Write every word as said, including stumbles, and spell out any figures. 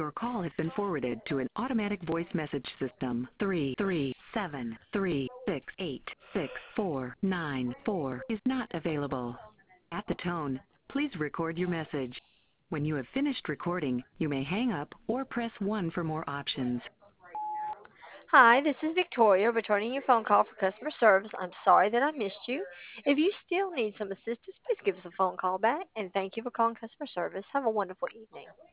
Your call has been forwarded to an automatic voice message system. Three three seven three six eight six four nine four is not available. At the tone, please record your message. When you have finished recording, you may hang up or press one for more options. Hi, this is Victoria returning your phone call for customer service. I'm sorry that I missed you. If you still need some assistance, please give us a phone call back. And thank you for calling customer service. Have a wonderful evening.